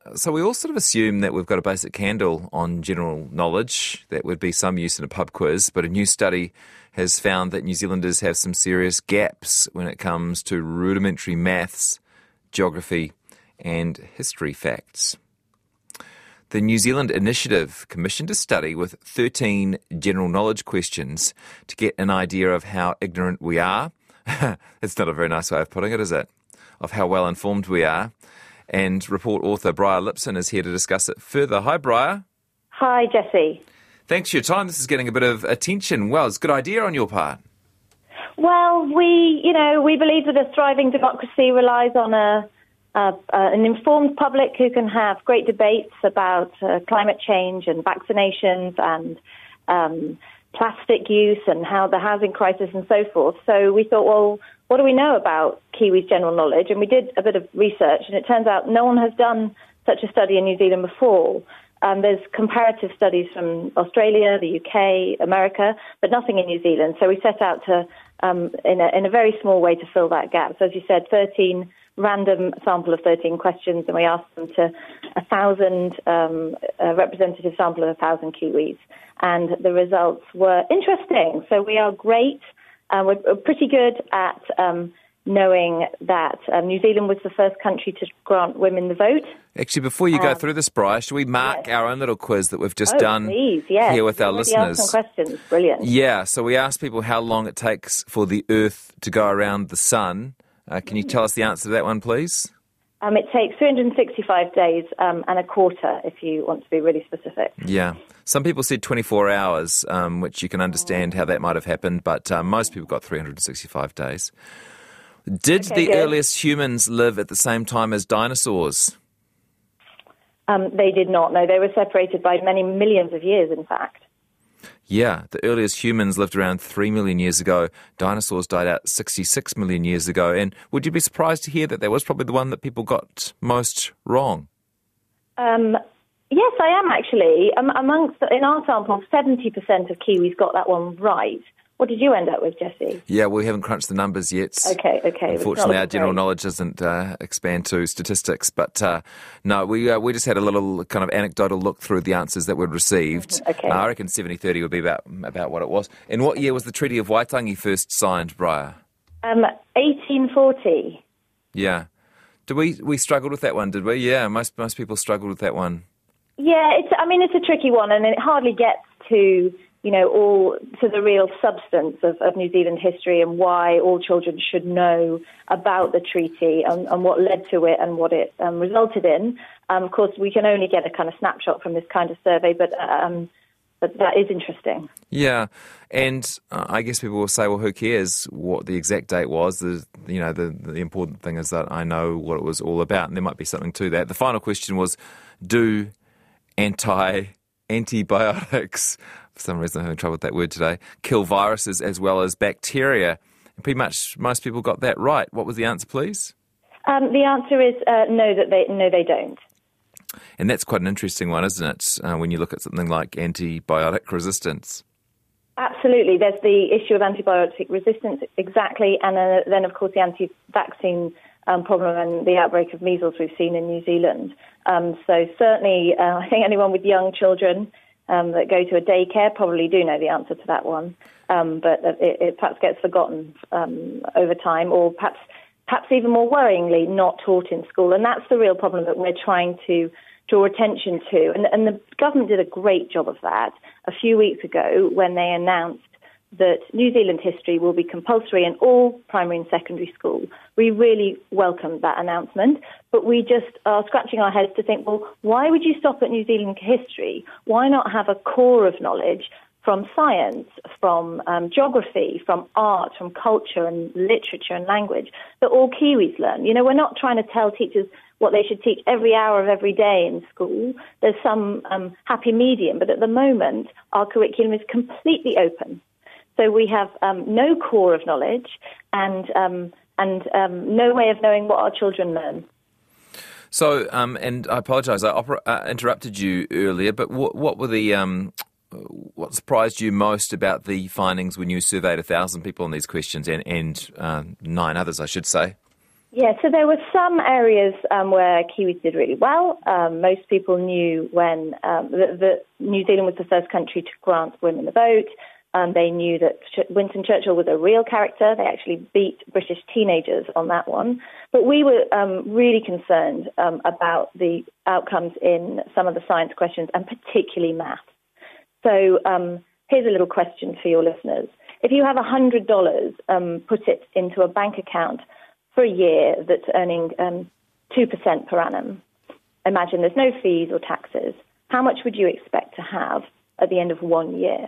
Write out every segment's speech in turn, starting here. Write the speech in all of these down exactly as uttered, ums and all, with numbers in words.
so we all sort of assume that we've got a basic handle on general knowledge. That would be some use in a pub quiz, but a new study has found that New Zealanders have some serious gaps when it comes to rudimentary maths, geography and history facts. The New Zealand Initiative commissioned a study with thirteen general knowledge questions to get an idea of how ignorant we are. It's not a very nice way of putting it, is it? Of how well informed we are. And report author Briar Lipson is here to discuss it further. Hi, Briar. Hi, Jesse. Thanks for your time. This is getting a bit of attention. Well, it's a good idea on your part. Well, we, you know, we believe that a thriving democracy relies on a Uh, uh, an informed public who can have great debates about uh, climate change and vaccinations and um, plastic use and how the housing crisis and so forth. So we thought, well, what do we know about Kiwis' general knowledge? And we did a bit of research, and it turns out no one has done such a study in New Zealand before. Um, there's comparative studies from Australia, the U K, America, but nothing in New Zealand. So we set out to, um, in, a, in a very small way, to fill that gap. So as you said, thirteen random sample of thirteen questions, and we asked them to a thousand, um, a representative sample of a thousand Kiwis. And the results were interesting. So we are great. Uh, we're, we're pretty good at um, knowing that um, New Zealand was the first country to grant women the vote. Actually, before you go um, through this, Briar, should we mark yes. our own little quiz that we've just oh, done please, yes. here with our We've listeners? Asked some questions. Brilliant. Yeah, so we asked people how long it takes for the Earth to go around the sun. Uh, can you tell us the answer to that one, please? Um, it takes three hundred sixty-five days um, and a quarter, if you want to be really specific. Yeah. Some people said twenty-four hours, um, which you can understand how that might have happened, but uh, most people got three hundred sixty-five days. Did okay, the good. earliest humans live at the same time as dinosaurs? Um, they did not. No, they were separated by many millions of years, in fact. Yeah, the earliest humans lived around three million years ago. Dinosaurs died out sixty-six million years ago. And would you be surprised to hear that that was probably the one that people got most wrong? Um, yes, I am actually. Um, amongst in our sample, seventy percent of Kiwis got that one right. What did you end up with, Jesse? Yeah, we haven't crunched the numbers yet. Okay, okay. Unfortunately, our general knowledge doesn't uh, expand to statistics. But uh, no, we uh, we just had a little kind of anecdotal look through the answers that we'd received. Okay. Uh, I reckon seventy thirty would be about about what it was. In what year was the Treaty of Waitangi first signed, Briar? Um, eighteen forty. Yeah. Did we we struggled with that one? Did we? Yeah, most most people struggled with that one. Yeah, it's. I mean, it's a tricky one, and it hardly gets to, you know, all to the real substance of, of New Zealand history and why all children should know about the treaty and, and what led to it and what it um, resulted in. Um, of course, we can only get a kind of snapshot from this kind of survey, but um, but that is interesting. Yeah, and uh, I guess people will say, well, who cares what the exact date was? The you know the the important thing is that I know what it was all about, and there might be something to that. The final question was, do anti antibiotics, for some reason I'm having trouble with that word today, kill viruses as well as bacteria? And pretty much most people got that right. What was the answer, please? Um, the answer is uh, no, that they no, they don't. And that's quite an interesting one, isn't it, uh, when you look at something like antibiotic resistance? Absolutely. There's the issue of antibiotic resistance, exactly, and then, then of course, the anti-vaccine um, problem and the outbreak of measles we've seen in New Zealand. Um, so certainly, uh, I think anyone with young children um, that go to a daycare probably do know the answer to that one, um, but it, it perhaps gets forgotten um, over time, or perhaps perhaps even more worryingly, not taught in school. And that's the real problem that we're trying to draw attention to. And, and the government did a great job of that a few weeks ago when they announced that New Zealand history will be compulsory in all primary and secondary school. We really welcomed that announcement, but we just are scratching our heads to think, well, why would you stop at New Zealand history? Why not have a core of knowledge from science, from um, geography, from art, from culture and literature and language that all Kiwis learn? You know, we're not trying to tell teachers what they should teach every hour of every day in school. There's some um, happy medium, but at the moment, our curriculum is completely open. So we have um, no core of knowledge and um, and um, no way of knowing what our children learn. So, um, and I apologise, I oper- uh, interrupted you earlier, but what, what were the um, what surprised you most about the findings when you surveyed a thousand people on these questions and, and uh, nine others, I should say? Yeah, so there were some areas um, where Kiwis did really well. Um, most people knew when um, that New Zealand was the first country to grant women the vote. Um, they knew that Ch- Winston Churchill was a real character. They actually beat British teenagers on that one. But we were um, really concerned um, about the outcomes in some of the science questions, and particularly maths. So um, here's a little question for your listeners. If you have one hundred dollars, um, put it into a bank account for a year that's earning um, two percent per annum. Imagine there's no fees or taxes. How much would you expect to have at the end of one year?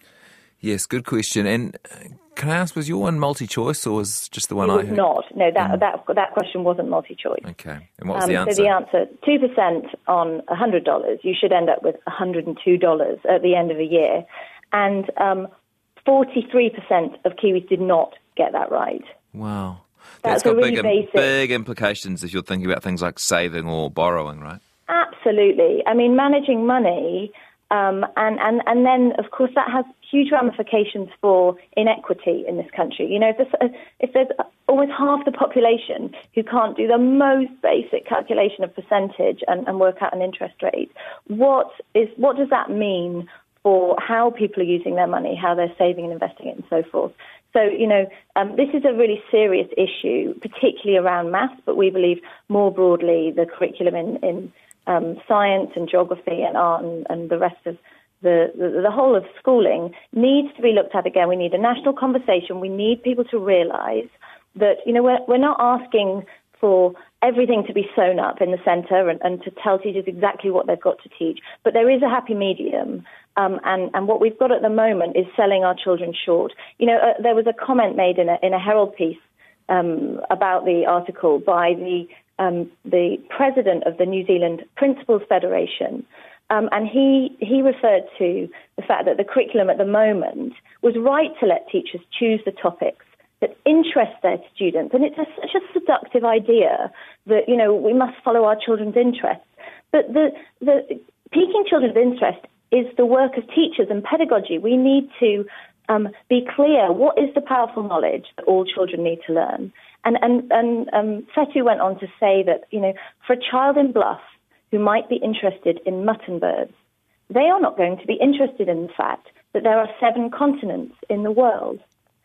Yes, good question. And can I ask, was your one multi-choice or was just the one it I was heard? not. No, that, Mm. that that question wasn't multi-choice. Okay. And what was Um, the answer? So the answer, two percent on one hundred dollars, you should end up with one hundred two dollars at the end of a year. And um, forty-three percent of Kiwis did not get that right. Wow. That's That's got a really big, basic- big implications if you're thinking about things like saving or borrowing, right? Absolutely. I mean, managing money, um, and, and, and then, of course, that has huge ramifications for inequity in this country. You know, if there's, if there's almost half the population who can't do the most basic calculation of percentage and, and work out an interest rate, what is what does that mean for how people are using their money, how they're saving and investing it, and so forth? So, you know, um, this is a really serious issue, particularly around maths, but we believe more broadly the curriculum in, in um, science and geography and art and, and the rest of the, the, the whole of schooling needs to be looked at again. We need a national conversation. We need people to realise that, you know, we're, we're not asking for everything to be sewn up in the centre and, and to tell teachers exactly what they've got to teach. But there is a happy medium. Um, and, and what we've got at the moment is selling our children short. You know, uh, there was a comment made in a, in a Herald piece um, about the article by the um, the president of the New Zealand Principals Federation. Um, and he, he referred to the fact that the curriculum at the moment was right to let teachers choose the topics that interest their students. And it's a, such a seductive idea that, you know, we must follow our children's interests. But the, the piquing children's interest is the work of teachers and pedagogy. We need to um, be clear what is the powerful knowledge that all children need to learn. And, and, and um, Fetu went on to say that, you know, for a child in Bluff who might be interested in mutton birds, they are not going to be interested in the fact that there are seven continents in the world.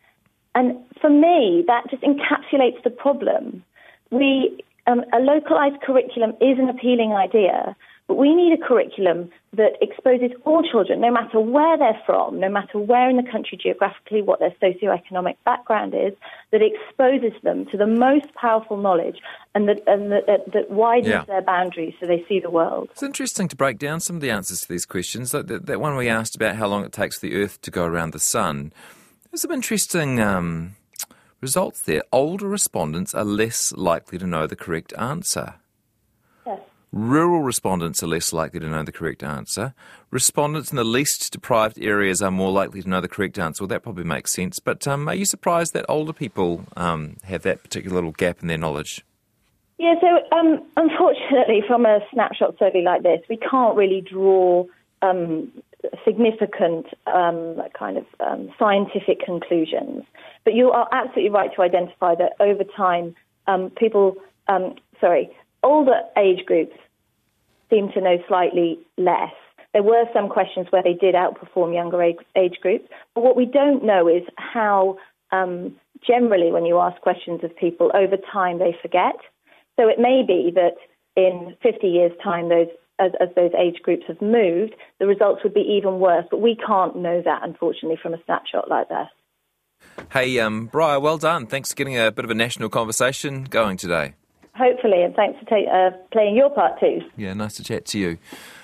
And for me, that just encapsulates the problem. We, um, a localized curriculum is an appealing idea, but we need a curriculum that exposes all children, no matter where they're from, no matter where in the country geographically, what their socioeconomic background is, that exposes them to the most powerful knowledge and that, and that, that, that widens Yeah. their boundaries so they see the world. It's interesting to break down some of the answers to these questions. Like that, that one we asked about how long it takes for the Earth to go around the sun. There's some interesting um, results there. Older respondents are less likely to know the correct answer. Yes. Rural respondents are less likely to know the correct answer. Respondents in the least deprived areas are more likely to know the correct answer. Well, that probably makes sense. But um, are you surprised that older people um, have that particular little gap in their knowledge? Yeah, so um, unfortunately, from a snapshot survey like this, we can't really draw um, significant um, kind of um, scientific conclusions. But you are absolutely right to identify that over time, um, people, um, sorry, older age groups seem to know slightly less. There were some questions where they did outperform younger age, age groups, but what we don't know is how um, generally when you ask questions of people, over time they forget. So it may be that in fifty years' time, those as, as those age groups have moved, the results would be even worse, but we can't know that, unfortunately, from a snapshot like that. Hey, um, Briar, well done. Thanks for getting a bit of a national conversation going today. Hopefully, and thanks for ta- uh, playing your part too. Yeah, nice to chat to you.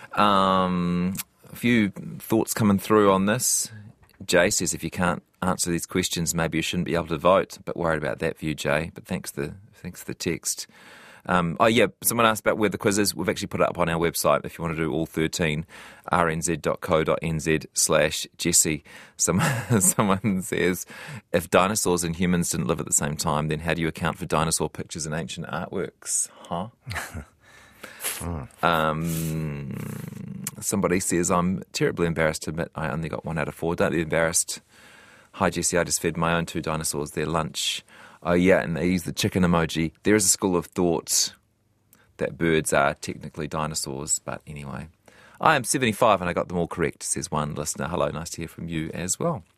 Um, a few thoughts coming through on this. Jay says if you can't answer these questions, maybe you shouldn't be able to vote. A bit worried about that for you, Jay, but thanks for the, thanks for the text. Um, oh, yeah, someone asked about where the quiz is. We've actually put it up on our website if you want to do all thirteen, rnz.co.nz slash Jesse. Some, someone says, if dinosaurs and humans didn't live at the same time, then how do you account for dinosaur pictures in ancient artworks? Huh? um, somebody says, I'm terribly embarrassed to admit I only got one out of four. Don't be embarrassed. Hi, Jesse, I just fed my own two dinosaurs their lunch. Oh, yeah, and they use the chicken emoji. There is a school of thought that birds are technically dinosaurs, but anyway. I am seventy-five and I got them all correct, says one listener. Hello, nice to hear from you as well.